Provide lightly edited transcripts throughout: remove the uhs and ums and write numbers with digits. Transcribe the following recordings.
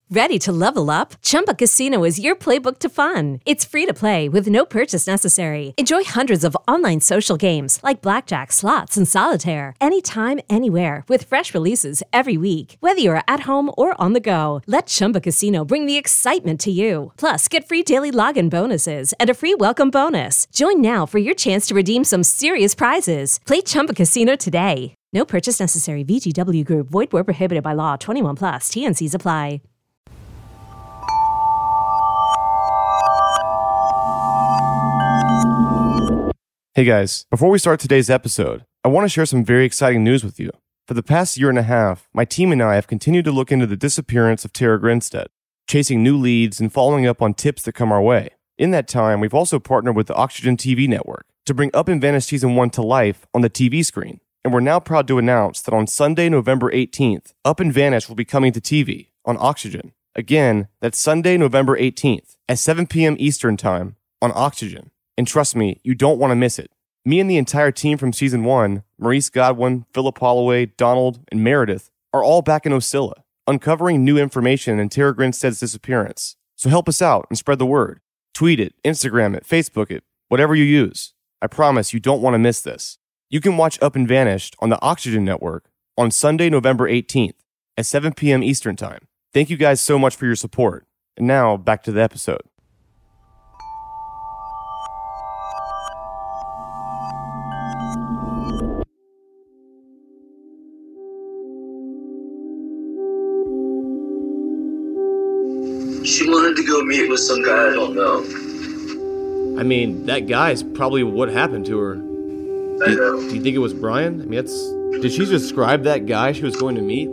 Ready to level up? Chumba Casino is your playbook to fun. It's free to play with no purchase necessary. Enjoy hundreds of online social games like blackjack, slots, and solitaire anytime, anywhere with fresh releases every week. Whether you're at home or on the go, let Chumba Casino bring the excitement to you. Plus, get free daily login bonuses and a free welcome bonus. Join now for your chance to redeem some serious prizes. Play Chumba Casino today. No purchase necessary. VGW Group. Void where prohibited by law. 21 plus. T&Cs apply. Hey guys, before we start today's episode, I want to share some very exciting news with you. For the past year and a half, my team and I have continued to look into the disappearance of Tara Grinstead, chasing new leads and following up on tips that come our way. In that time, we've also partnered with the Oxygen TV network to bring Up and Vanished Season 1 to life on the TV screen. And we're now proud to announce that on Sunday, November 18th, Up and Vanished will be coming to TV on Oxygen. Again, that's Sunday, November 18th at 7 p.m. Eastern Time on Oxygen. And trust me, you don't want to miss it. Me and the entire team from Season 1, Maurice Godwin, Philip Holloway, Donald, and Meredith, are all back in Ocilla, uncovering new information in Tara Grinstead's disappearance. So help us out and spread the word. Tweet it, Instagram it, Facebook it, whatever you use. I promise you don't want to miss this. You can watch Up and Vanished on the Oxygen Network on Sunday, November 18th at 7 p.m. Eastern Time. Thank you guys so much for your support. And now, back to the episode. She wanted to go meet with some guy I don't know. I mean, that guy's probably what happened to her. I know. Do you think it was Brian? I mean, did she describe that guy she was going to meet?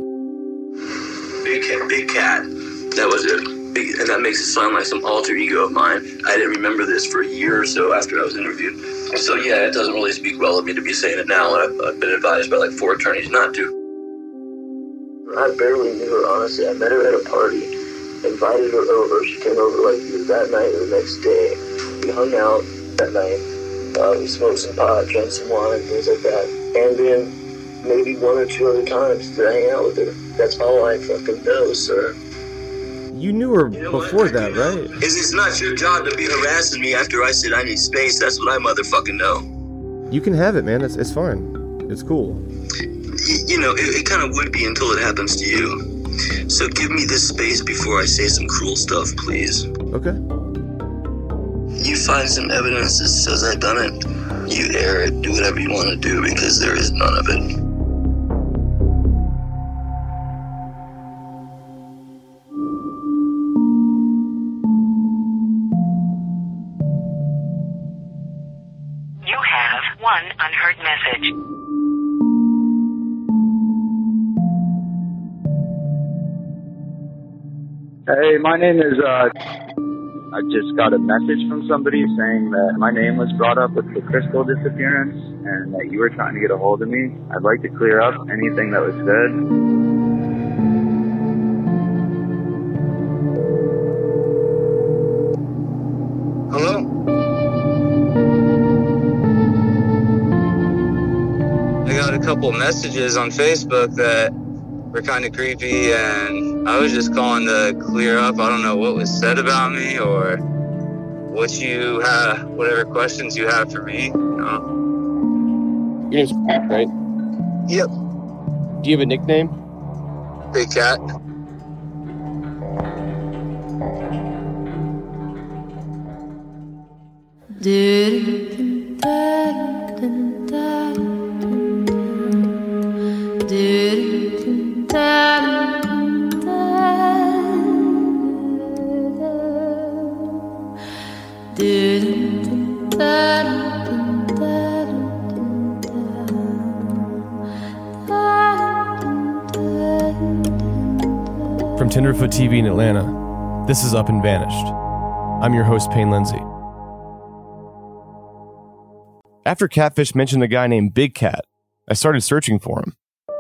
Big cat. That was it. And that makes it sound like some alter ego of mine. I didn't remember this for a year or so after I was interviewed. So yeah, it doesn't really speak well of me to be saying it now. I've been advised by like 4 attorneys not to. I barely knew her, honestly. I met her at a party, invited her over. She came over like either that night or the next day. We hung out that night. We smoked some pot, drank some wine, things like that. And then maybe 1 or 2 other times to hang out with her. That's all I fucking know, sir. You knew her before that, right? It's not your job to be harassing me after I said I need space. That's what I motherfucking know. You can have it, man. It's fine. It's cool. You know, it kind of would be until it happens to you. So give me this space before I say some cruel stuff, please. Okay. You find some evidence that says I've done it. You air it. Do whatever you want to do because there is none of it. You have 1 unheard message. Hey, my name is, I just got a message from somebody saying that my name was brought up with the Crystal disappearance and that you were trying to get a hold of me. I'd like to clear up anything that was said. Hello? I got a couple messages on Facebook that were kind of creepy, and I was just calling to clear up. I don't know what was said about me or what you have, whatever questions you have for me. You know. Your name's Pat, right? Yep. Do you have a nickname? Big Cat. From Tenderfoot TV in Atlanta, this is Up and Vanished. I'm your host, Payne Lindsay. After Catfish mentioned a guy named Big Cat, I started searching for him.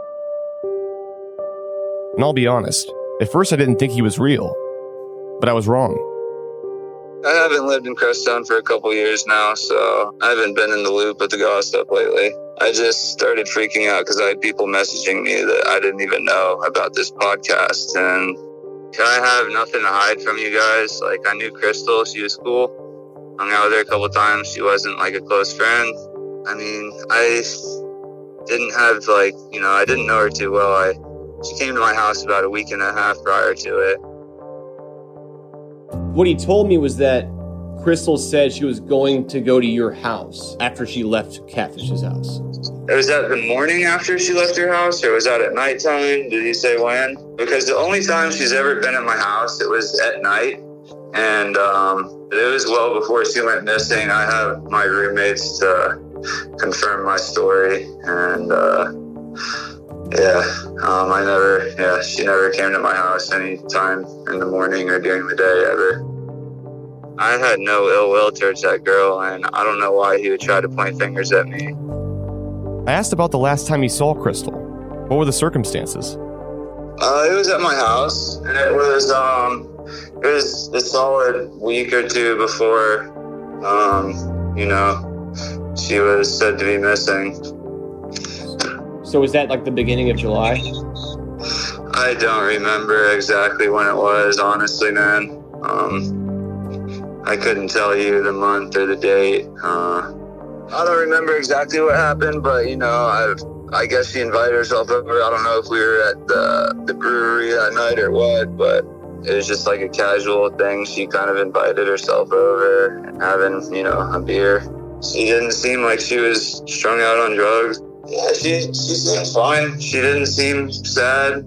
And I'll be honest, at first I didn't think he was real, but I was wrong. I haven't lived in Crestone for a couple years now, so I haven't been in the loop with the ghost stuff lately. I just started freaking out because I had people messaging me that I didn't even know about this podcast, and I have nothing to hide from you guys. Like, I knew Crystal. She was cool. Hung out with her a couple times. She wasn't like a close friend. I mean, I didn't have I didn't know her too well. She came to my house about a week and a half prior to it. What he told me was that Crystal said she was going to go to your house after she left Catfish's house. Was that the morning after she left your house, or was that at nighttime? Did he say when? Because the only time she's ever been at my house, it was at night. And it was well before she went missing. I have my roommates to confirm my story. And she never came to my house any time in the morning or during the day ever. I had no ill will towards that girl, and I don't know why he would try to point fingers at me. I asked about the last time he saw Crystal. What were the circumstances? It was at my house, and it was a solid week or two before, she was said to be missing. So was that like the beginning of July? I don't remember exactly when it was, honestly, man. I couldn't tell you the month or the date. I don't remember exactly what happened, but, I guess she invited herself over. I don't know if we were at the brewery that night or what, but it was just like a casual thing. She kind of invited herself over and having, a beer. She didn't seem like she was strung out on drugs. Yeah, she seemed fine. She didn't seem sad.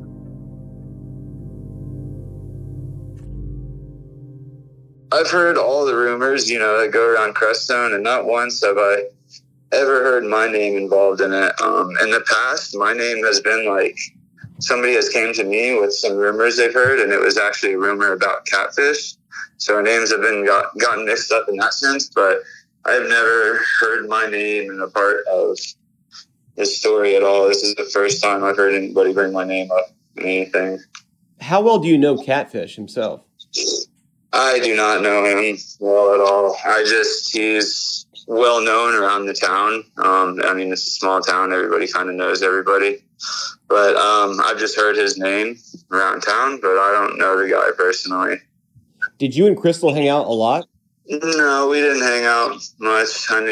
I've heard all the rumors, that go around Crestone, and not once have I ever heard my name involved in it. In the past, my name has been like, somebody has came to me with some rumors they've heard, and it was actually a rumor about Catfish. So our names have been gotten mixed up in that sense, but I've never heard my name in a part of this story at all. This is the first time I've heard anybody bring my name up in anything. How well do you know Catfish himself? I do not know him well at all. He's well known around the town. It's a small town. Everybody kind of knows everybody. But I've just heard his name around town, but I don't know the guy personally. Did you and Crystal hang out a lot? No, we didn't hang out much.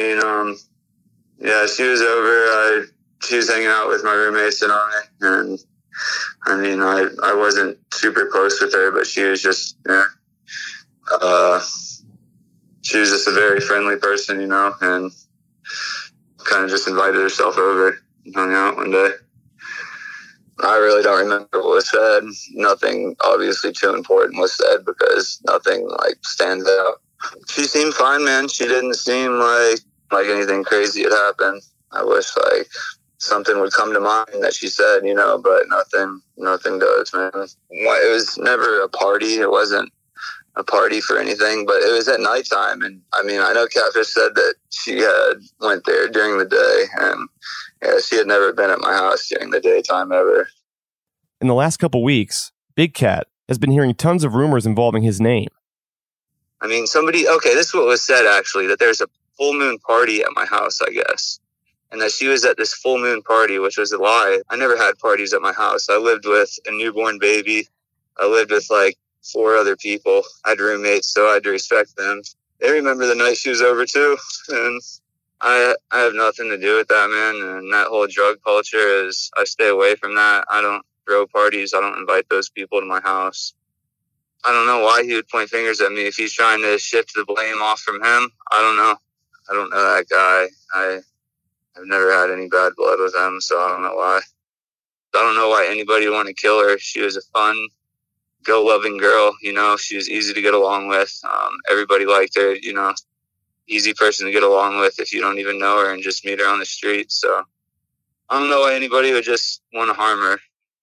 She was over. She was hanging out with my roommates and I. And, I wasn't super close with her, but she was just, she was just a very friendly person, and kind of just invited herself over and hung out one day. I really don't remember what was said. Nothing obviously too important was said because nothing stands out. She seemed fine, man. She didn't seem like anything crazy had happened. I wish something would come to mind that she said, but nothing does, man. It was never a party. It wasn't a party for anything, but it was at nighttime. And I know Catfish said that she had went there during the day, and she had never been at my house during the daytime ever. In the last couple weeks, Big Cat has been hearing tons of rumors involving his name. This is what was said, actually, that there's a full moon party at my house, I guess. And that she was at this full moon party, which was a lie. I never had parties at my house. I lived with a newborn baby. I lived with 4 other people. I had roommates, so I had to respect them. They remember the night she was over too. And I have nothing to do with that, man. And that whole drug culture I stay away from that. I don't throw parties. I don't invite those people to my house. I don't know why he would point fingers at me if he's trying to shift the blame off from him. I don't know. I don't know that guy. I've never had any bad blood with him, so I don't know why. I don't know why anybody would want to kill her. She was a fun, go-loving girl, She was easy to get along with. Everybody liked her, Easy person to get along with if you don't even know her and just meet her on the street. So I don't know why anybody would just want to harm her.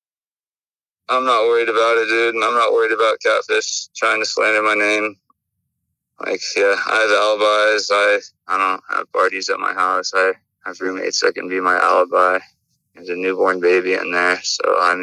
I'm not worried about it, dude, and I'm not worried about Catfish trying to slander my name. I have alibis. I don't have parties at my house. I have roommates that can be my alibi. There's a newborn baby in there. So, I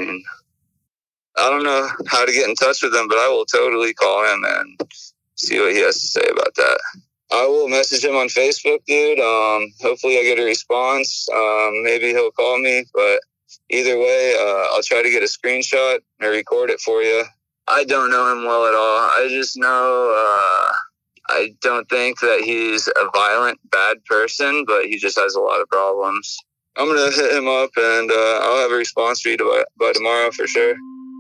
don't know how to get in touch with him, but I will totally call him and see what he has to say about that. I will message him on Facebook, dude. Hopefully I get a response. Maybe he'll call me, but either way, I'll try to get a screenshot and record it for you I don't know him well at all. I just know I don't think that he's a violent, bad person, but he just has a lot of problems. I'm going to hit him up, and I'll have a response for you by tomorrow for sure.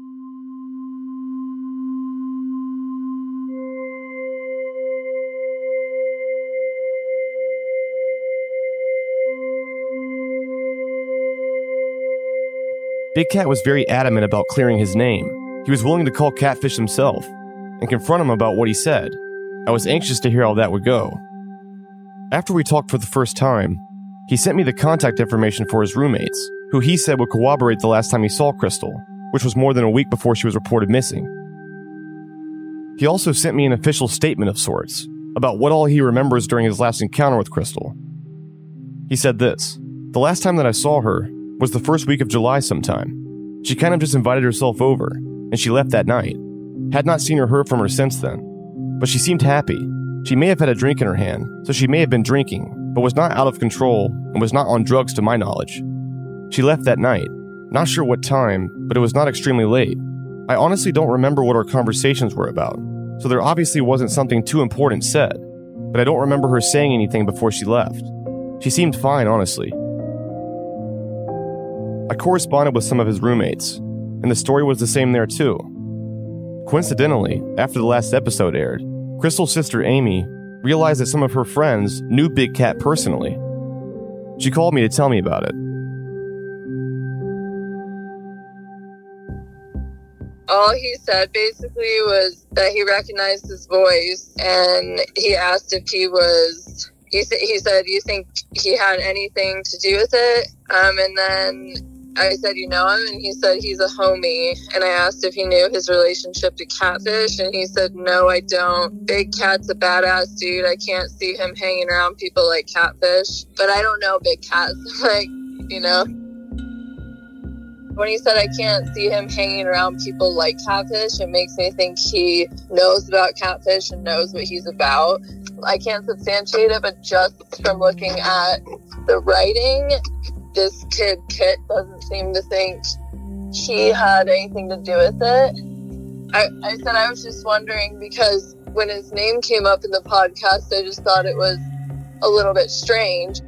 Big Cat was very adamant about clearing his name. He was willing to call Catfish himself and confront him about what he said. I was anxious to hear how that would go. After we talked for the first time, he sent me the contact information for his roommates, who he said would corroborate the last time he saw Crystal, which was more than a week before she was reported missing. He also sent me an official statement of sorts about what all he remembers during his last encounter with Crystal. He said this: "The last time that I saw her was the first week of July sometime. She kind of just invited herself over, and she left that night. Had not seen or heard from her since then. But she seemed happy. She may have had a drink in her hand, so she may have been drinking, but was not out of control and was not on drugs to my knowledge. She left that night. Not sure what time, but it was not extremely late. I honestly don't remember what our conversations were about, so there obviously wasn't something too important said, but I don't remember her saying anything before she left. She seemed fine, honestly." I corresponded with some of his roommates, and the story was the same there too. Coincidentally, after the last episode aired, Crystal's sister Amy realized that some of her friends knew Big Cat personally. She called me to tell me about it. All he said basically was that he recognized his voice, and he asked if he said, "You think he had anything to do with it?" And then I said, "You know him?" And he said, "He's a homie." And I asked if he knew his relationship to Catfish, and he said, "No, I don't. Big Cat's a badass dude. I can't see him hanging around people like Catfish." But I don't know Big Cat. When he said I can't see him hanging around people like Catfish, it makes me think he knows about Catfish and knows what he's about. I can't substantiate it, but just from looking at the writing, this kid, Kit, doesn't seem to think he had anything to do with it. I said I was just wondering, because when his name came up in the podcast, I just thought it was a little bit strange.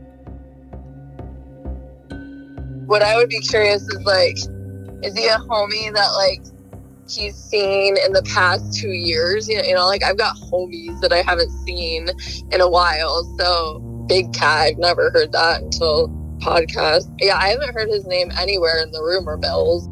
What I would be curious is, is he a homie that, he's seen in the past 2 years? I've got homies that I haven't seen in a while. So Big Cat, I've never heard that until podcast. Yeah, I haven't heard his name anywhere in the rumor mills.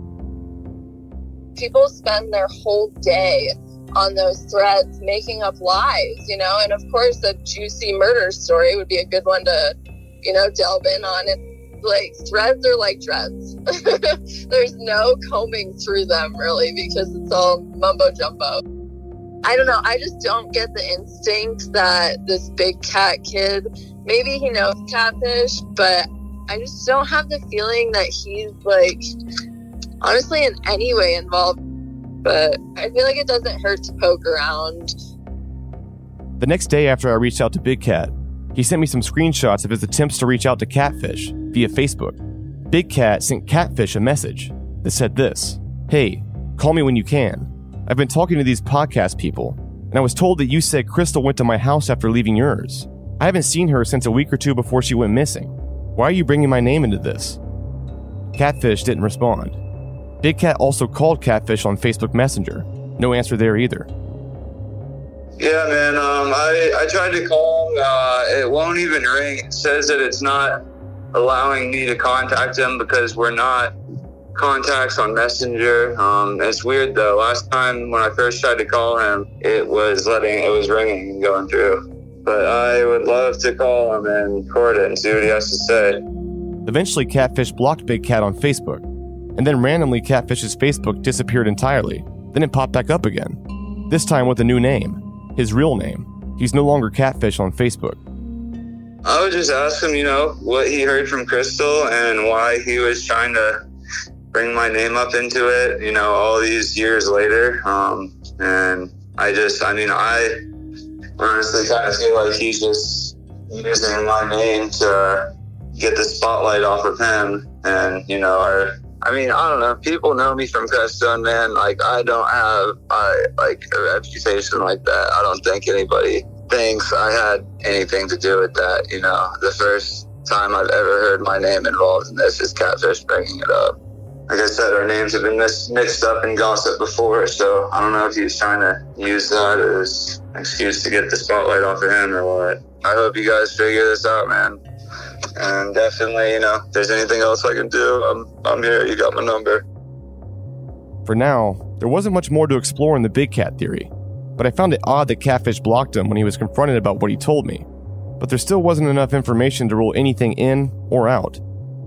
People spend their whole day on those threads making up lies, and of course a juicy murder story would be a good one to, delve in on. And threads are like dreads. There's no combing through them really, because it's all mumbo jumbo. I don't know. I just don't get the instinct that this Big Cat kid, maybe he knows Catfish, but I just don't have the feeling that he's honestly in any way involved. But I feel like it doesn't hurt to poke around. The next day after I reached out to Big Cat, he sent me some screenshots of his attempts to reach out to Catfish via Facebook. Big Cat sent Catfish a message that said this: "Hey, call me when you can. I've been talking to these podcast people, and I was told that you said Crystal went to my house after leaving yours. I haven't seen her since a week or two before she went missing. Why are you bringing my name into this?" Catfish didn't respond. Big Cat also called Catfish on Facebook Messenger. No answer there either. Yeah, man, I tried to call him. It won't even ring. It says that it's not allowing me to contact him because we're not contacts on Messenger. It's weird though. Last time when I first tried to call him, it was ringing and going through. But I would love to call him and record it and see what he has to say. Eventually, Catfish blocked Big Cat on Facebook, and then randomly Catfish's Facebook disappeared entirely. Then it popped back up again, this time with a new name, his real name. He's no longer Catfish on Facebook. I would just ask him, what he heard from Crystal and why he was trying to bring my name up into it, all these years later. And I honestly kind of feel like he's just using my name to get the spotlight off of him and, our I mean, I don't know. People know me from Crestone, man. Like, I don't have a reputation like that. I don't think anybody thinks I had anything to do with that. You know, the first time I've ever heard my name involved in this is Catfish bringing it up. Like I said, our names have been mixed up in gossip before, so I don't know if he was trying to use that as an excuse to get the spotlight off of him or what. I hope you guys figure this out, man. And definitely, you know, if there's anything else I can do, I'm here. You got my number. For now, there wasn't much more to explore in the Big Cat theory, but I found it odd that Catfish blocked him when he was confronted about what he told me. But there still wasn't enough information to rule anything in or out.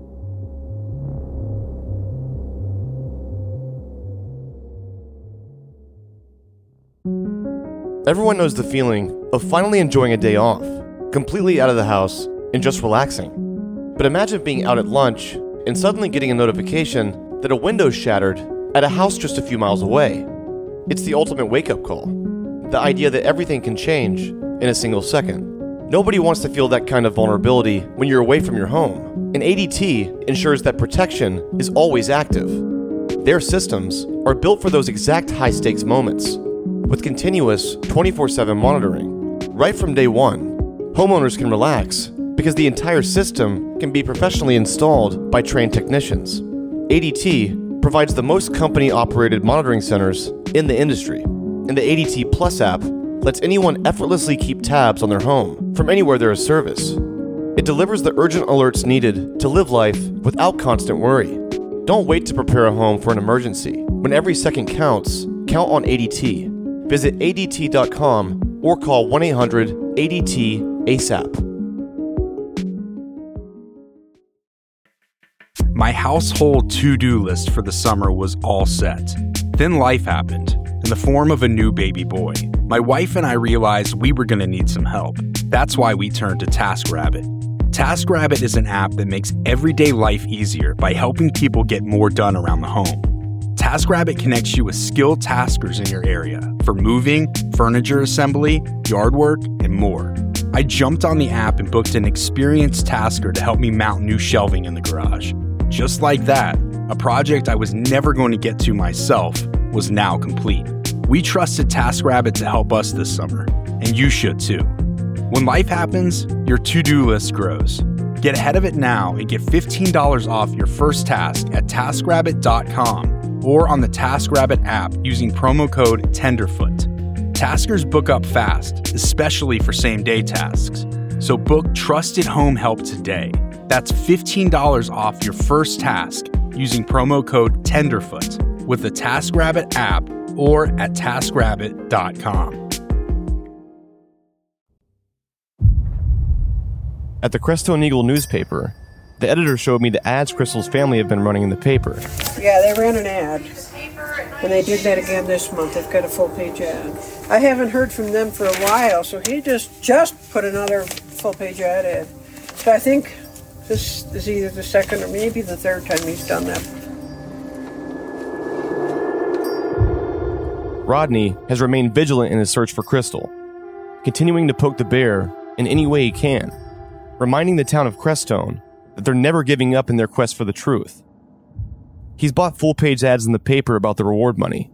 Everyone knows the feeling of finally enjoying a day off, completely out of the house and just relaxing. But imagine being out at lunch and suddenly getting a notification that a window shattered at a house just a few miles away. It's the ultimate wake-up call. The idea that everything can change in a single second. Nobody wants to feel that kind of vulnerability when you're away from your home. And ADT ensures that protection is always active. Their systems are built for those exact high-stakes moments, with continuous 24/7 monitoring. Right from day one, homeowners can relax because the entire system can be professionally installed by trained technicians. ADT provides the most company-operated monitoring centers in the industry, and the ADT Plus app lets anyone effortlessly keep tabs on their home from anywhere there is service. It delivers the urgent alerts needed to live life without constant worry. Don't wait to prepare a home for an emergency. When every second counts, count on ADT. Visit ADT.com or call 1-800-ADT-ASAP. My household to-do list for the summer was all set. Then life happened, in the form of a new baby boy. My wife and I realized we were going to need some help. That's why we turned to TaskRabbit. TaskRabbit is an app that makes everyday life easier by helping people get more done around the home. TaskRabbit connects you with skilled taskers in your area for moving, furniture assembly, yard work, and more. I jumped on the app and booked an experienced tasker to help me mount new shelving in the garage. Just like that, a project I was never going to get to myself was now complete. We trusted TaskRabbit to help us this summer, and you should too. When life happens, your to-do list grows. Get ahead of it now and get $15 off your first task at TaskRabbit.com or on the TaskRabbit app using promo code TENDERFOOT. Taskers book up fast, especially for same-day tasks. So book trusted home help today. That's $15 off your first task using promo code TENDERFOOT with the TaskRabbit app or at TaskRabbit.com. At the Crestone Eagle newspaper, the editor showed me the ads Crystal's family have been running in the paper. Yeah, they ran an ad, and they did that again this month. They've got a full-page ad. I haven't heard from them for a while, so he just put another full-page ad in. So I think this is either the second or maybe the third time he's done that. Rodney has remained vigilant in his search for Crystal, continuing to poke the bear in any way he can, reminding the town of Crestone that they're never giving up in their quest for the truth. He's bought full-page ads in the paper about the reward money,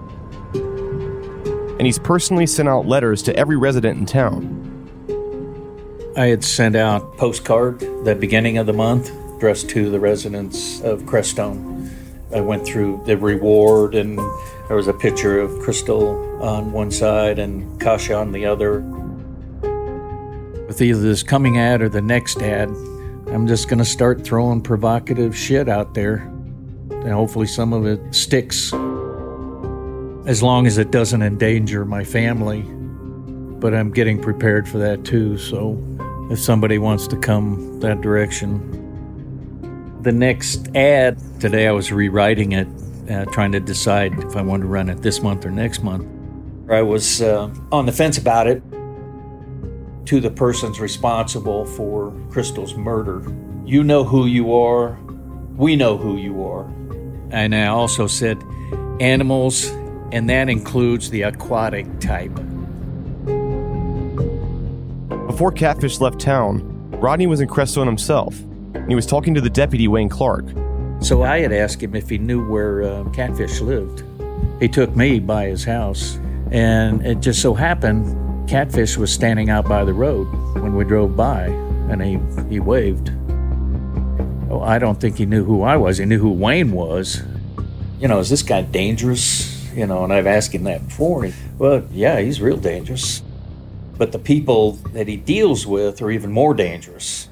and he's personally sent out letters to every resident in town. I had sent out postcard the beginning of the month addressed to the residents of Crestone. I went through the reward, and there was a picture of Crystal on one side and Kasha on the other. With either this coming ad or the next ad, I'm just going to start throwing provocative shit out there, and hopefully some of it sticks, as long as it doesn't endanger my family. But I'm getting prepared for that too, so if somebody wants to come that direction. The next ad, today I was rewriting it, trying to decide if I wanted to run it this month or next month. I was on the fence about it. To the persons responsible for Crystal's murder. You know who you are. We know who you are. And I also said animals, and that includes the aquatic type. Before Catfish left town, Rodney was in Crestone himself, and he was talking to the deputy Wayne Clark. So I had asked him if he knew where Catfish lived. He took me by his house, and it just so happened Catfish was standing out by the road when we drove by, and he waved. Oh, I don't think he knew who I was. He knew who Wayne was. Is this guy dangerous? And I've asked him that before. Well, yeah, he's real dangerous. But the people that he deals with are even more dangerous.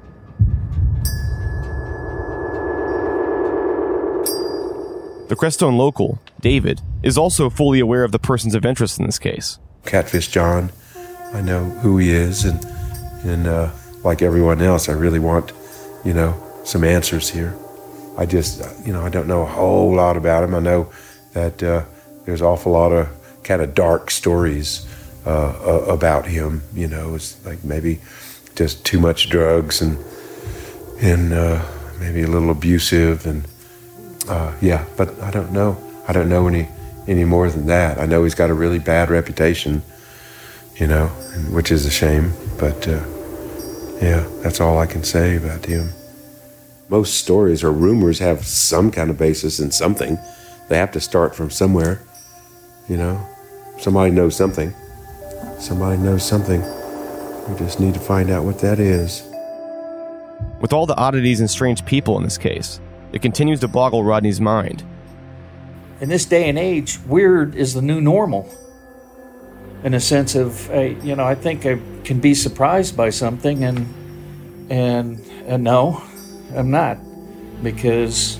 The Crestone local, David, is also fully aware of the persons of interest in this case. Catfish John, I know who he is, and like everyone else, I really want, some answers here. I just, I don't know a whole lot about him. I know that there's an awful lot of kind of dark stories about him. It's like maybe just too much drugs and maybe a little abusive and but I don't know. I don't know any more than that. I know he's got a really bad reputation, which is a shame. But that's all I can say about him. Most stories or rumors have some kind of basis in something. They have to start from somewhere, Somebody knows something. Somebody knows something. We just need to find out what that is. With all the oddities and strange people in this case, it continues to boggle Rodney's mind. In this day and age, weird is the new normal. In a sense of, I think I can be surprised by something, and no, I'm not, because,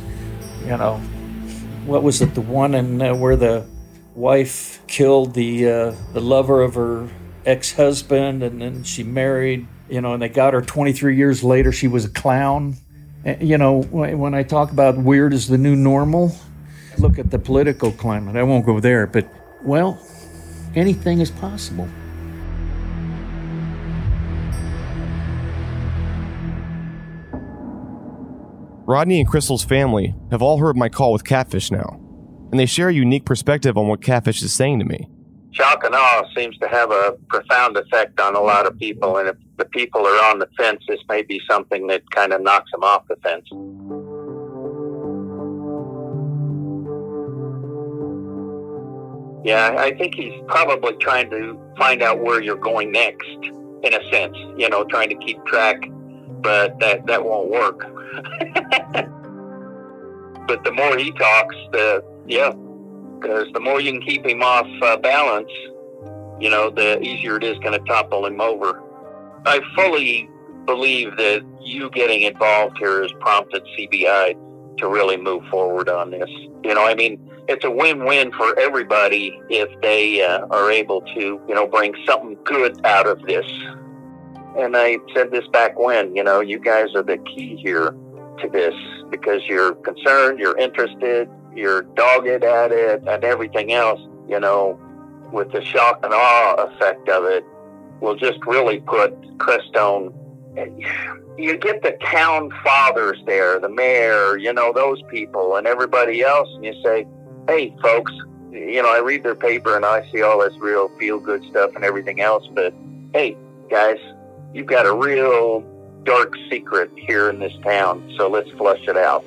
what was it, the one where the wife killed the lover of her ex-husband, and then she married, and they got her 23 years later. She was a clown. When I talk about weird is the new normal, look at the political climate. I won't go there, but, well, anything is possible. Rodney and Crystal's family have all heard my call with Catfish now, and they share a unique perspective on what Catfish is saying to me. Shock and awe seems to have a profound effect on a lot of people, and if the people are on the fence, this may be something that kind of knocks them off the fence. Yeah, I think he's probably trying to find out where you're going next, in a sense, trying to keep track, but that won't work. But the more he talks, because the more you can keep him off balance, the easier it is going to topple him over. I fully believe that you getting involved here has prompted CBI to really move forward on this. It's a win-win for everybody if they are able to, bring something good out of this. And I said this back when, you guys are the key here to this, because you're concerned, you're interested, you're dogged at it, and everything else, with the shock and awe effect of it, will just really put Crestone. You get the town fathers there, the mayor, those people, and everybody else, and you say, hey, folks, I read their paper and I see all this real feel-good stuff and everything else, but hey, guys, you've got a real dark secret here in this town, so let's flush it out.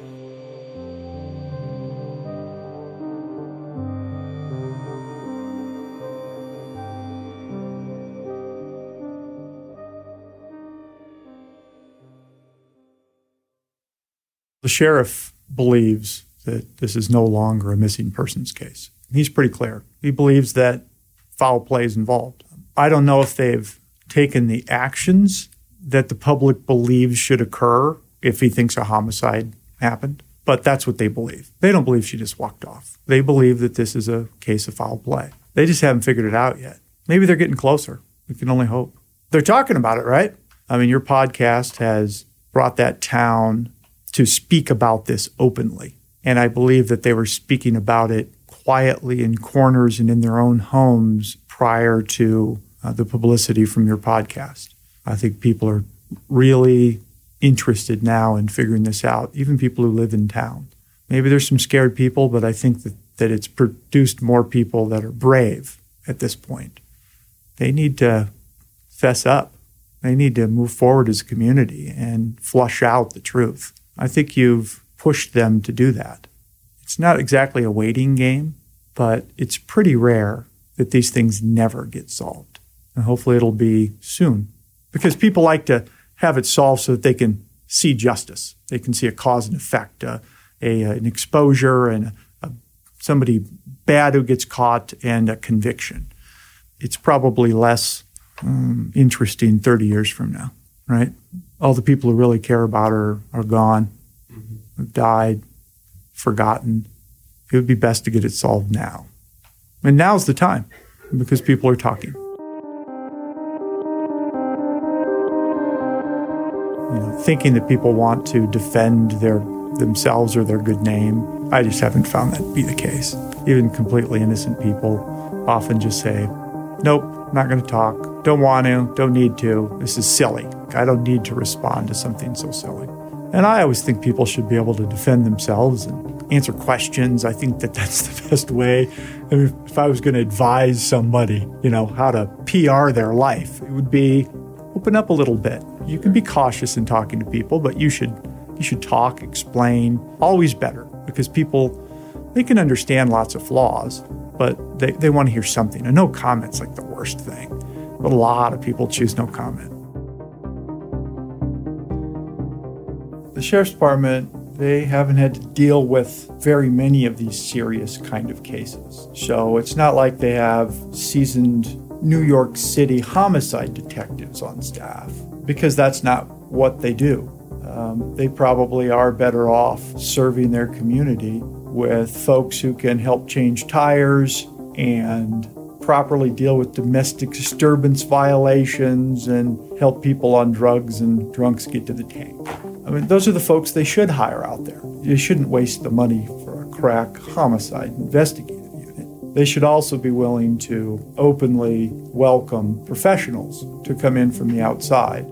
The sheriff believes that this is no longer a missing persons case. He's pretty clear. He believes that foul play is involved. I don't know if they've taken the actions that the public believes should occur if he thinks a homicide happened, but that's what they believe. They don't believe she just walked off. They believe that this is a case of foul play. They just haven't figured it out yet. Maybe they're getting closer. We can only hope. They're talking about it, right? Your podcast has brought that town to speak about this openly. And I believe that they were speaking about it quietly in corners and in their own homes prior to the publicity from your podcast. I think people are really interested now in figuring this out, even people who live in town. Maybe there's some scared people, but I think that it's produced more people that are brave at this point. They need to fess up. They need to move forward as a community and flush out the truth. I think you've pushed them to do that. It's not exactly a waiting game, but it's pretty rare that these things never get solved. And hopefully it'll be soon, because people like to have it solved so that they can see justice. They can see a cause and effect, an exposure, and somebody bad who gets caught, and a conviction. It's probably less interesting 30 years from now, right? All the people who really care about her are gone, have died, forgotten. It would be best to get it solved now. And now's the time, because people are talking. Thinking that people want to defend themselves or their good name, I just haven't found that to be the case. Even completely innocent people often just say, nope, not going to talk, don't want to, don't need to, this is silly. I don't need to respond to something so silly. And I always think people should be able to defend themselves and answer questions. I think that that's the best way. I mean, if I was going to advise somebody, how to PR their life, it would be open up a little bit. You can be cautious in talking to people, but you should talk, explain, always better, because people, they can understand lots of flaws, but they want to hear something. And no comment's like the worst thing. But a lot of people choose no comment. The Sheriff's Department, they haven't had to deal with very many of these serious kind of cases. So it's not like they have seasoned New York City homicide detectives on staff, because that's not what they do. They probably are better off serving their community with folks who can help change tires and properly deal with domestic disturbance violations and help people on drugs and drunks get to the tank. I mean, those are the folks they should hire out there. You shouldn't waste the money for a crack homicide investigative unit. They should also be willing to openly welcome professionals to come in from the outside.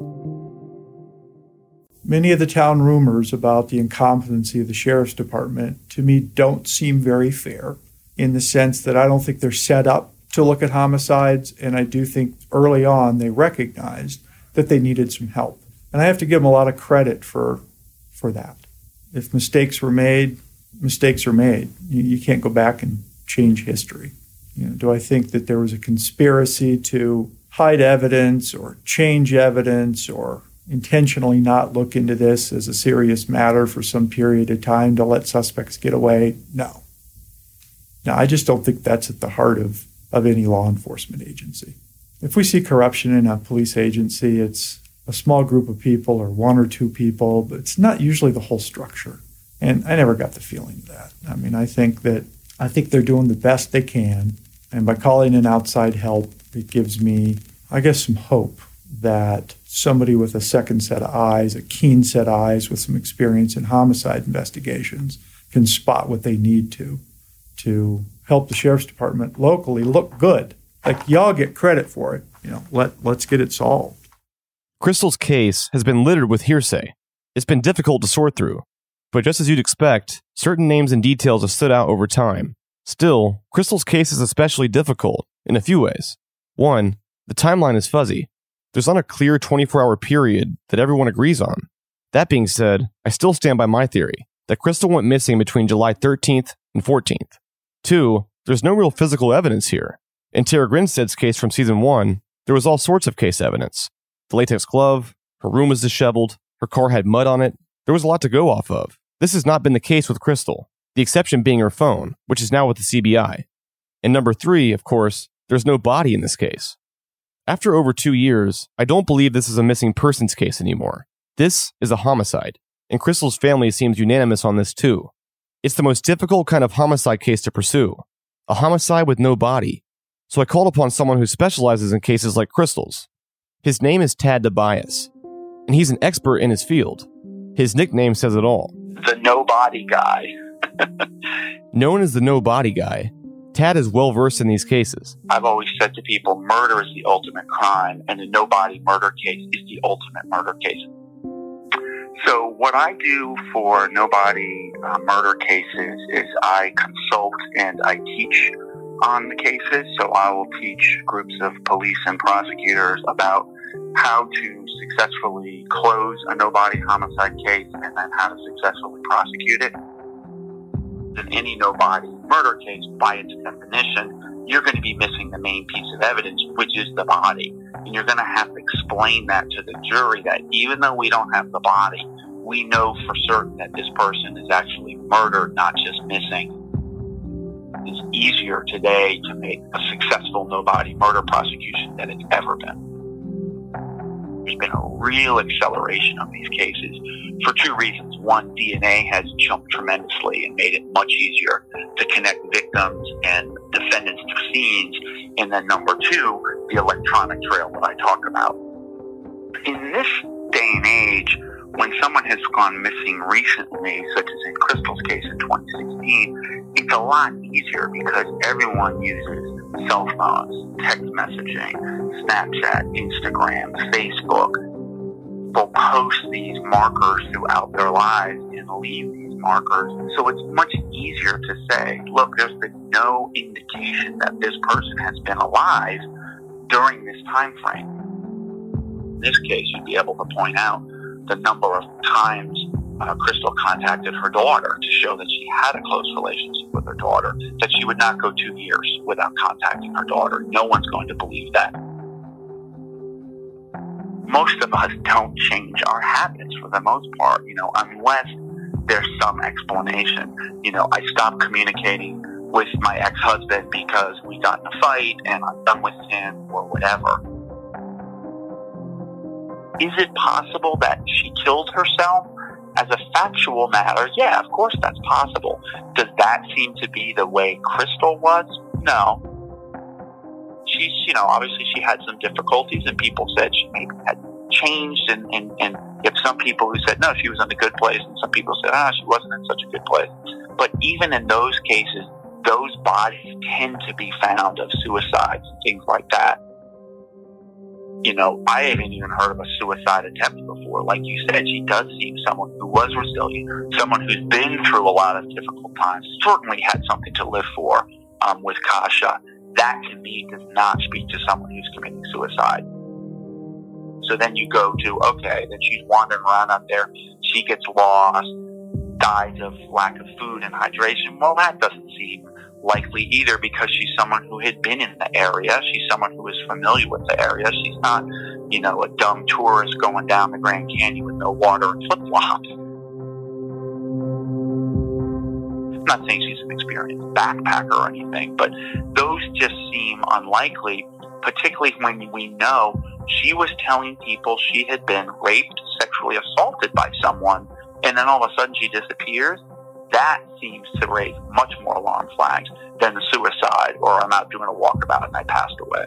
Many of the town rumors about the incompetency of the Sheriff's Department, to me, don't seem very fair, in the sense that I don't think they're set up to look at homicides, and I do think early on they recognized that they needed some help. And I have to give them a lot of credit for that. If mistakes were made, mistakes are made. You can't go back and change history. Do I think that there was a conspiracy to hide evidence or change evidence or intentionally not look into this as a serious matter for some period of time to let suspects get away? No. No, I just don't think that's at the heart of any law enforcement agency. If we see corruption in a police agency, it's a small group of people or one or two people, but it's not usually the whole structure. And I never got the feeling of that. I mean, I think they're doing the best they can. And by calling in outside help, it gives me, I guess, some hope that somebody with a second set of eyes, a keen set of eyes with some experience in homicide investigations, can spot what they need to help the Sheriff's Department locally look good. Like, y'all get credit for it. Let's get it solved. Crystal's case has been littered with hearsay. It's been difficult to sort through. But just as you'd expect, certain names and details have stood out over time. Still, Crystal's case is especially difficult in a few ways. One, the timeline is fuzzy. There's not a clear 24-hour period that everyone agrees on. That being said, I still stand by my theory that Crystal went missing between July 13th and 14th. 2, there's no real physical evidence here. In Tara Grinstead's case from Season 1, there was all sorts of case evidence. The latex glove, her room was disheveled, her car had mud on it. There was a lot to go off of. This has not been the case with Crystal, the exception being her phone, which is now with the CBI. And number 3, of course, there's no body in this case. After over 2 years, I don't believe this is a missing persons case anymore. This is a homicide, and Crystal's family seems unanimous on this too. It's the most difficult kind of homicide case to pursue, a homicide with no body. So I called upon someone who specializes in cases like Crystal's. His name is Tad Tobias, and he's an expert in his field. His nickname says it all. The no-body guy. Known as the no-body guy, Tad is well-versed in these cases. I've always said to people, murder is the ultimate crime, and a no-body murder case is the ultimate murder case. So what I do for no-body murder cases is I consult and I teach on the cases, so I will teach groups of police and prosecutors about how to successfully close a no-body homicide case and then how to successfully prosecute it. In any no-body murder case, by its definition, you're going to be missing the main piece of evidence, which is the body. And you're going to have to explain that to the jury, that even though we don't have the body, we know for certain that this person is actually murdered, not just missing. It's easier today to make a successful no-body murder prosecution than it's ever been. There's been a real acceleration of these cases for two reasons. One, DNA has jumped tremendously and made it much easier to connect victims and defendants to scenes. And then number two, the electronic trail that I talk about. In this day and age, when someone has gone missing recently, such as in Crystal's case in 2016, it's a lot easier because everyone uses cell phones, text messaging, Snapchat, Instagram, Facebook. They'll post these markers throughout their lives and leave these markers. So it's much easier to say, look, there's been no indication that this person has been alive during this time frame. In this case, you'd be able to point out the number of times Crystal contacted her daughter to show that she had a close relationship with her daughter, that she would not go 2 years without contacting her daughter. No one's going to believe that. Most of us don't change our habits for the most part, unless there's some explanation. I stopped communicating with my ex-husband because we got in a fight and I'm done with him or whatever. Is it possible that she killed herself? As a factual matter, yeah, of course that's possible. Does that seem to be the way Crystal was? No. She's, obviously she had some difficulties and people said she maybe had changed and you have some people who said, no, she was in a good place, and some people said, she wasn't in such a good place. But even in those cases, those bodies tend to be found of suicides and things like that. I haven't even heard of a suicide attempt before. Like you said, she does seem someone who was resilient, someone who's been through a lot of difficult times, certainly had something to live for with Kasha. That, to me, does not speak to someone who's committing suicide. So then you go to, okay, then she's wandering around out there, she gets lost, dies of lack of food and hydration. Well, that doesn't seem likely either, because she's someone who had been in the area. She's someone who is familiar with the area. She's not, a dumb tourist going down the Grand Canyon with no water and flip-flops. I'm not saying she's an experienced backpacker or anything, but those just seem unlikely, particularly when we know she was telling people she had been raped, sexually assaulted by someone, and then all of a sudden she disappears. That seems to raise much more alarm flags than the suicide, or I'm out doing a walkabout and I passed away.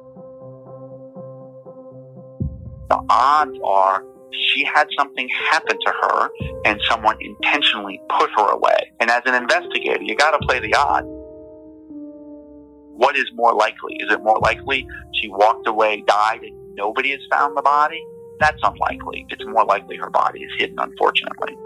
The odds are she had something happen to her and someone intentionally put her away. And as an investigator, you got to play the odds. What is more likely? Is it more likely she walked away, died, and nobody has found the body? That's unlikely. It's more likely her body is hidden, unfortunately.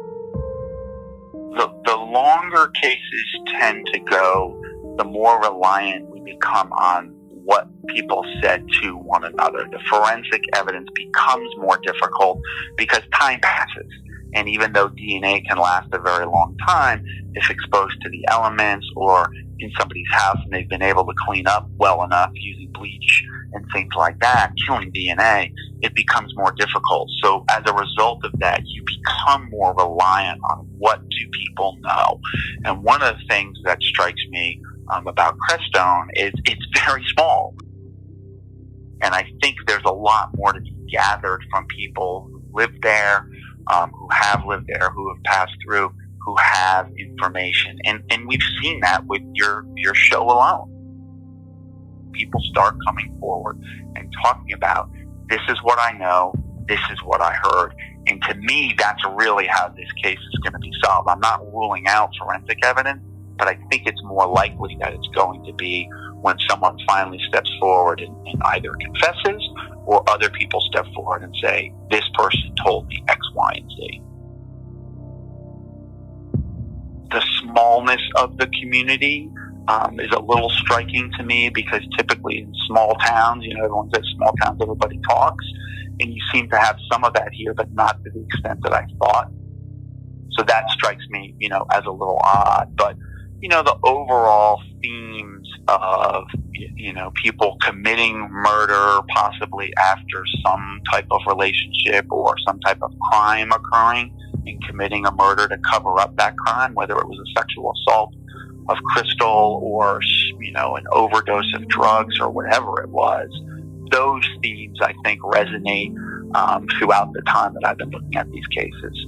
The longer cases tend to go, the more reliant we become on what people said to one another. The forensic evidence becomes more difficult because time passes. And even though DNA can last a very long time, if exposed to the elements or in somebody's house and they've been able to clean up well enough using bleach and things like that, killing DNA, it becomes more difficult. So as a result of that, you become more reliant on what do people know. And one of the things that strikes me about Crestone is it's very small. And I think there's a lot more to be gathered from people who live there, who have lived there, who have passed through, who have information. And we've seen that with your show alone. People start coming forward and talking about, this is what I know, this is what I heard. And to me, that's really how this case is going to be solved. I'm not ruling out forensic evidence, but I think it's more likely that it's going to be when someone finally steps forward and either confesses or other people step forward and say, this person told me X, Y, and Z. The smallness of the community is a little striking to me, because typically in small towns, everyone says small towns, everybody talks, and you seem to have some of that here, but not to the extent that I thought. So that strikes me, as a little odd. But, the overall themes of, people committing murder possibly after some type of relationship or some type of crime occurring, and committing a murder to cover up that crime, whether it was a sexual assault of Crystal or, an overdose of drugs or whatever it was. Those themes, I think, resonate throughout the time that I've been looking at these cases.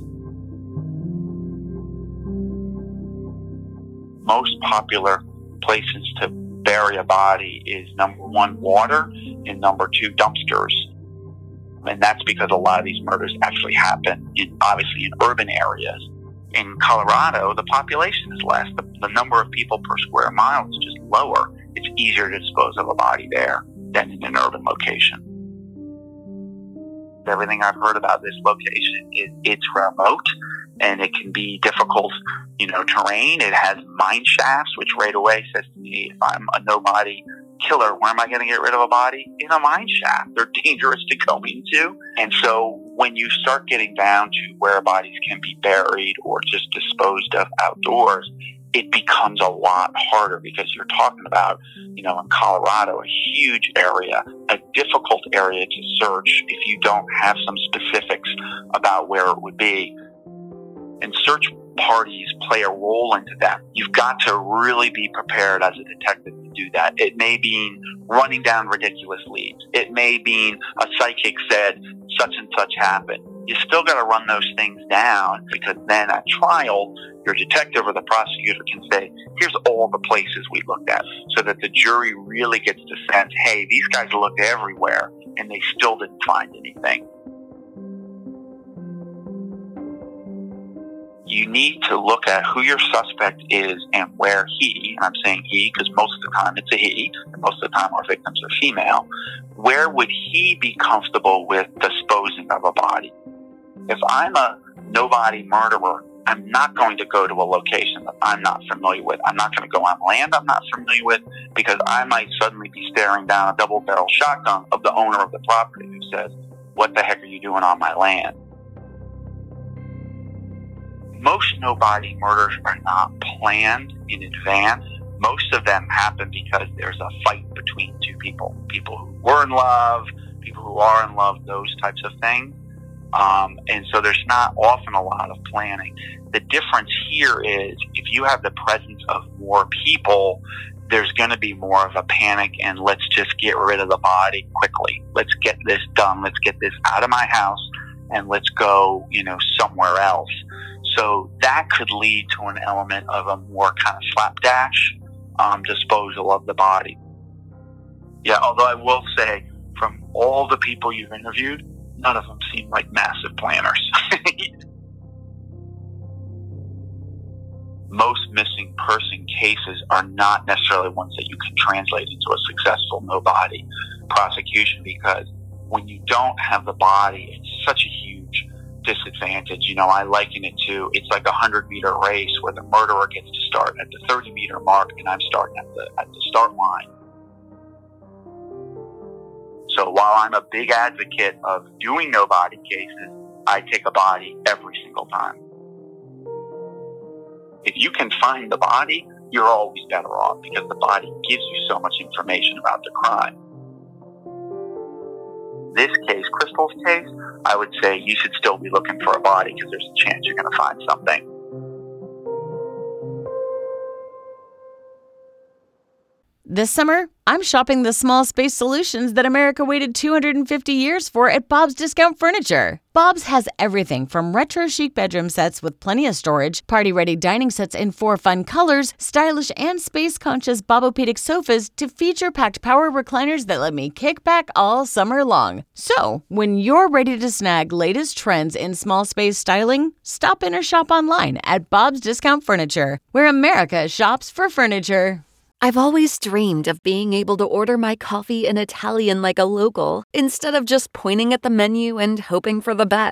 Most popular places to bury a body is number one, water, and number two, dumpsters. And that's because a lot of these murders actually happen obviously in urban areas. In Colorado, the population is less. The number of people per square mile is just lower. It's easier to dispose of a body there than in an urban location. Everything I've heard about this location is it's remote, and it can be difficult, terrain. It has mine shafts, which right away says to me, if I'm a nobody killer, where am I going to get rid of a body? In a mine shaft. They're dangerous to go into. And so when you start getting down to where bodies can be buried or just disposed of outdoors, it becomes a lot harder, because you're talking about, in Colorado, a huge area, a difficult area to search if you don't have some specifics about where it would be. And search parties play a role into that. You've got to really be prepared as a detective to do that. It may mean running down ridiculous leads. It may mean a psychic said such and such happened. You still got to run those things down, because then at trial, your detective or the prosecutor can say, here's all the places we looked at, so that the jury really gets the sense, hey, these guys looked everywhere and they still didn't find anything. You need to look at who your suspect is and where he, and I'm saying he because most of the time it's a he, and most of the time our victims are female, where would he be comfortable with disposing of a body? If I'm a nobody murderer, I'm not going to go to a location that I'm not familiar with. I'm not going to go on land I'm not familiar with, because I might suddenly be staring down a double-barrel shotgun of the owner of the property who says, what the heck are you doing on my land? Most nobody murders are not planned in advance. Most of them happen because there's a fight between two people. People who were in love, people who are in love, those types of things. And so there's not often a lot of planning. The difference here is if you have the presence of more people, there's going to be more of a panic and let's just get rid of the body quickly. Let's get this done. Let's get this out of my house and let's go, somewhere else. So that could lead to an element of a more kind of slapdash disposal of the body. Yeah, although I will say, from all the people you've interviewed, none of them seem like massive planners. Most missing person cases are not necessarily ones that you can translate into a successful no-body prosecution, because when you don't have the body, it's such a huge disadvantage. I liken it to, it's like a 100-meter race where the murderer gets to start at the 30-meter mark and I'm starting at the start line. So while I'm a big advocate of doing no-body cases, I take a body every single time. If you can find the body, you're always better off, because the body gives you so much information about the crime. This case, Crystal's case, I would say you should still be looking for a body, because there's a chance you're going to find something. This summer, I'm shopping the small space solutions that America waited 250 years for at Bob's Discount Furniture. Bob's has everything from retro chic bedroom sets with plenty of storage, party-ready dining sets in 4 fun colors, stylish and space-conscious Bobopedic sofas, to feature-packed power recliners that let me kick back all summer long. So, when you're ready to snag latest trends in small space styling, stop in or shop online at Bob's Discount Furniture, where America shops for furniture. I've always dreamed of being able to order my coffee in Italian like a local, instead of just pointing at the menu and hoping for the best.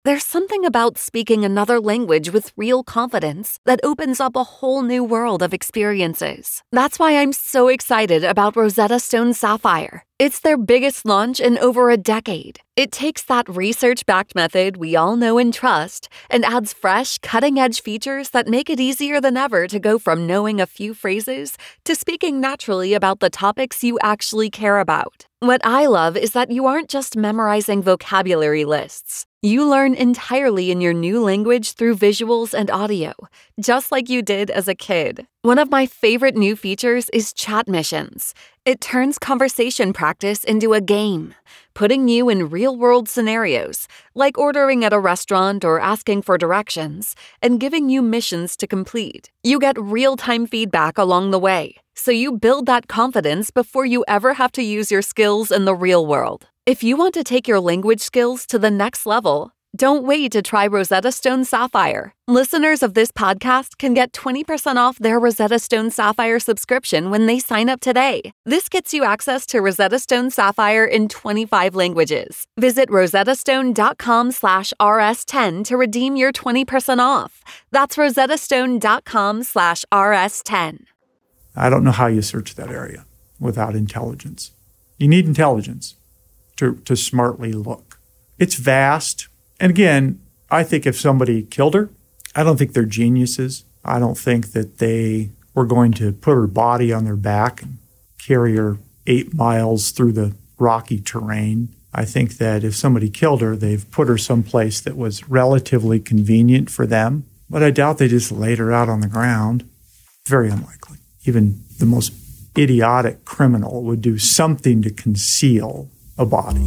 There's something about speaking another language with real confidence that opens up a whole new world of experiences. That's why I'm so excited about Rosetta Stone Sapphire. It's their biggest launch in over a decade. It takes that research-backed method we all know and trust and adds fresh, cutting-edge features that make it easier than ever to go from knowing a few phrases to speaking naturally about the topics you actually care about. What I love is that you aren't just memorizing vocabulary lists. You learn entirely in your new language through visuals and audio, just like you did as a kid. One of my favorite new features is chat missions. It turns conversation practice into a game, putting you in real-world scenarios, like ordering at a restaurant or asking for directions, and giving you missions to complete. You get real-time feedback along the way, so you build that confidence before you ever have to use your skills in the real world. If you want to take your language skills to the next level, don't wait to try Rosetta Stone Sapphire. Listeners of this podcast can get 20% off their Rosetta Stone Sapphire subscription when they sign up today. This gets you access to Rosetta Stone Sapphire in 25 languages. Visit rosettastone.com/rs10 to redeem your 20% off. That's rosettastone.com/rs10. I don't know how you search that area without intelligence. You need intelligence to smartly look. It's vast. And again, I think if somebody killed her, I don't think they're geniuses. I don't think that they were going to put her body on their back and carry her 8 miles through the rocky terrain. I think that if somebody killed her, they've put her someplace that was relatively convenient for them. But I doubt they just laid her out on the ground. Very unlikely. Even the most idiotic criminal would do something to conceal a body.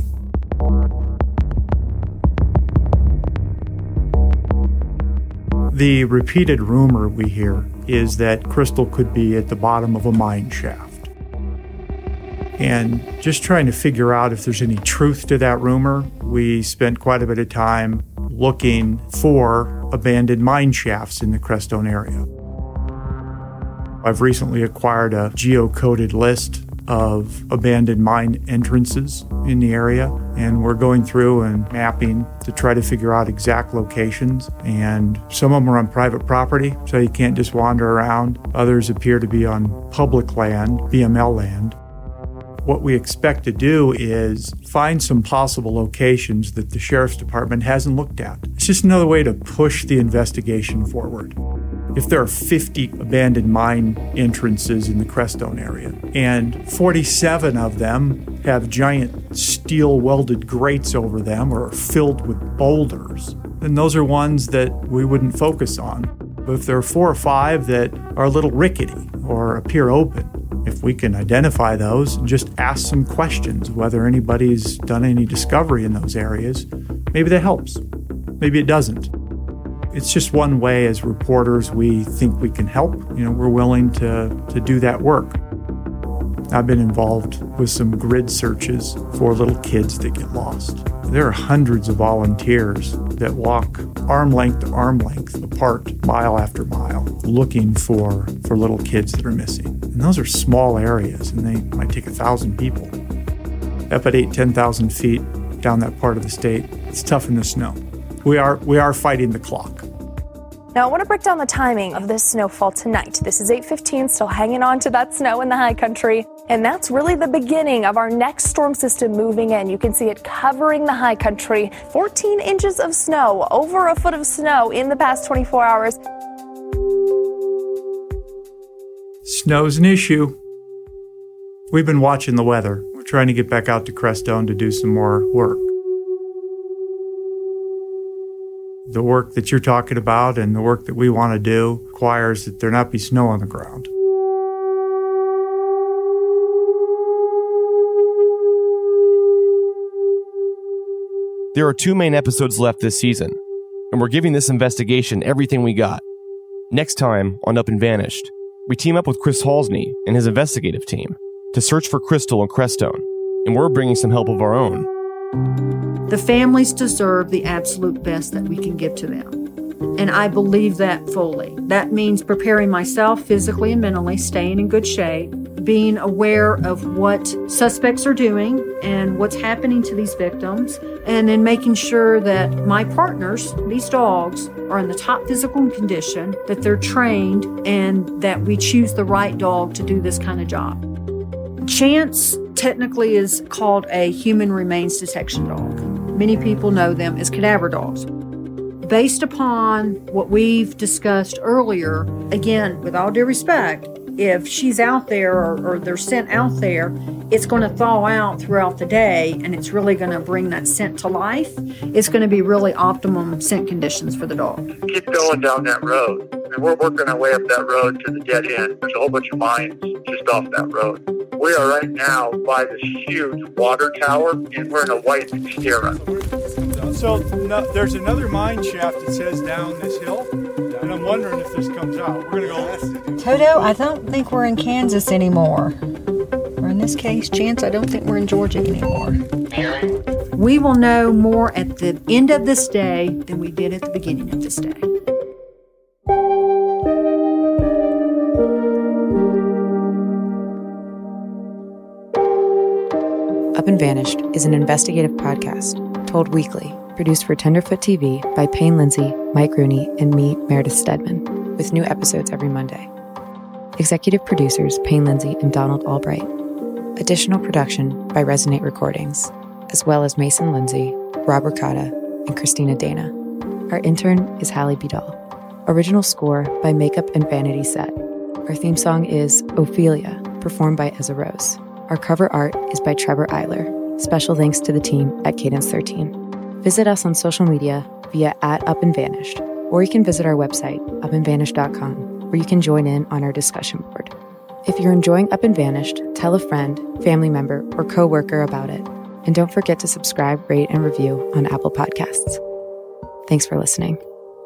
The repeated rumor we hear is that Crystal could be at the bottom of a mine shaft. And just trying to figure out if there's any truth to that rumor, we spent quite a bit of time looking for abandoned mine shafts in the Crestone area. I've recently acquired a geocoded list of abandoned mine entrances in the area, and we're going through and mapping to try to figure out exact locations. And some of them are on private property, so you can't just wander around. Others appear to be on public land, BML land. What we expect to do is find some possible locations that the Sheriff's Department hasn't looked at. It's just another way to push the investigation forward. If there are 50 abandoned mine entrances in the Crestone area, and 47 of them have giant steel welded grates over them or are filled with boulders, then those are ones that we wouldn't focus on. But if there are 4 or 5 that are a little rickety or appear open, if we can identify those and just ask some questions, whether anybody's done any discovery in those areas, maybe that helps. Maybe it doesn't. It's just one way as reporters we think we can help. We're willing to do that work. I've been involved with some grid searches for little kids that get lost. There are hundreds of volunteers that walk arm length to arm length apart, mile after mile, looking for little kids that are missing. And those are small areas, and they might take 1,000 people. Up at 10,000 feet down that part of the state, it's tough in the snow. We are fighting the clock. Now, I want to break down the timing of this snowfall tonight. This is 8:15, still hanging on to that snow in the high country. And that's really the beginning of our next storm system moving in. You can see it covering the high country. 14 inches of snow, over a foot of snow in the past 24 hours. Snow's an issue. We've been watching the weather. We're trying to get back out to Crestone to do some more work. The work that you're talking about and the work that we want to do requires that there not be snow on the ground. There are 2 main episodes left this season, and we're giving this investigation everything we got. Next time on Up and Vanished, we team up with Chris Halsney and his investigative team to search for Crystal and Crestone, and we're bringing some help of our own. The families deserve the absolute best that we can give to them. And I believe that fully. That means preparing myself physically and mentally, staying in good shape, being aware of what suspects are doing and what's happening to these victims, and then making sure that my partners, these dogs, are in the top physical condition, that they're trained, and that we choose the right dog to do this kind of job. Chance technically is called a human remains detection dog. Many people know them as cadaver dogs. Based upon what we've discussed earlier, again, with all due respect, if she's out there or they're sent out there, it's going to thaw out throughout the day, and it's really going to bring that scent to life. It's going to be really optimum scent conditions for the dog. Keep going down that road. And we're working our way up that road to the dead end. There's a whole bunch of mines just off that road. We are right now by this huge water tower, and we're in a white Xterra. So there's another mine shaft that says down this hill, and I'm wondering if this comes out. We're going to go. Toto, I don't think we're in Kansas anymore. Or in this case, Chance, I don't think we're in Georgia anymore. We will know more at the end of this day than we did at the beginning of this day. Up and Vanished is an investigative podcast, told weekly, produced for Tenderfoot TV by Payne Lindsay, Mike Rooney, and me, Meredith Stedman, with new episodes every Monday. Executive producers Payne Lindsay and Donald Albright. Additional production by Resonate Recordings, as well as Mason Lindsay, Rob Ricotta, and Christina Dana. Our intern is Hallie Bidal. Original score by Makeup and Vanity Set. Our theme song is Ophelia, performed by Ezra Rose. Our cover art is by Trevor Eiler. Special thanks to the team at Cadence 13. Visit us on social media via @UpAndVanished, or you can visit our website, upandvanished.com, where you can join in on our discussion board. If you're enjoying Up and Vanished, tell a friend, family member, or coworker about it. And don't forget to subscribe, rate, and review on Apple Podcasts. Thanks for listening.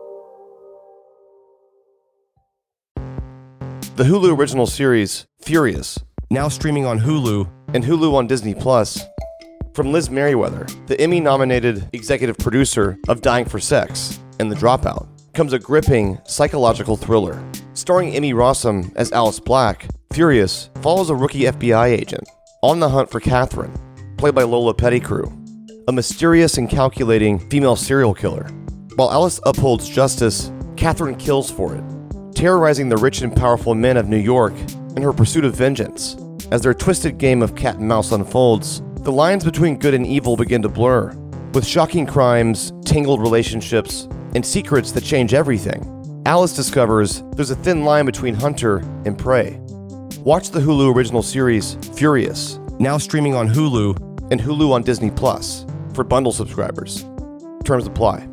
The Hulu original series, Furious, now streaming on Hulu and Hulu on Disney+. From Liz Merriweather, the Emmy-nominated executive producer of Dying for Sex and The Dropout, comes a gripping psychological thriller. Starring Emmy Rossum as Alice Black, Furious follows a rookie FBI agent on the hunt for Catherine, played by Lola Pettigrew, a mysterious and calculating female serial killer. While Alice upholds justice, Catherine kills for it, terrorizing the rich and powerful men of New York in her pursuit of vengeance. As their twisted game of cat and mouse unfolds, the lines between good and evil begin to blur, with shocking crimes, tangled relationships, and secrets that change everything. Alice discovers there's a thin line between hunter and prey. Watch the Hulu original series, Furious, now streaming on Hulu and Hulu on Disney Plus for bundle subscribers. Terms apply.